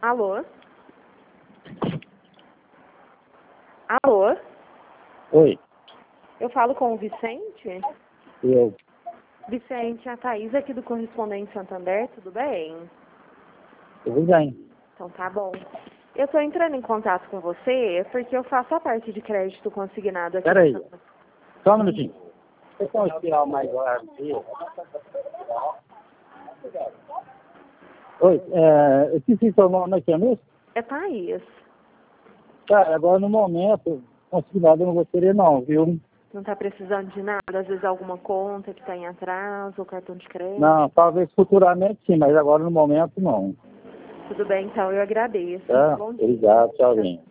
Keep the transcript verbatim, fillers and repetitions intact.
Alô? Alô? Oi, Eu falo com o Vicente? eu. Vicente, a Thaís aqui do Correspondente Santander, tudo bem? Tudo bem. Então tá bom. Eu tô entrando em contato com você porque eu faço a parte de crédito consignado aqui. Peraí, no Santander. só um minutinho. Você tem um espiral mais largo aqui? Oi, é, eu esqueci seu nome aqui, não é isso? É Thaís. Cara, agora no momento, consignado eu não gostaria não, viu? Não tá precisando de nada? Às vezes alguma conta que tá em atraso, ou cartão de crédito? Não, talvez futuramente sim, mas agora no momento não. Tudo bem, então eu agradeço. Tá? Bom dia. Obrigado, tchauzinho.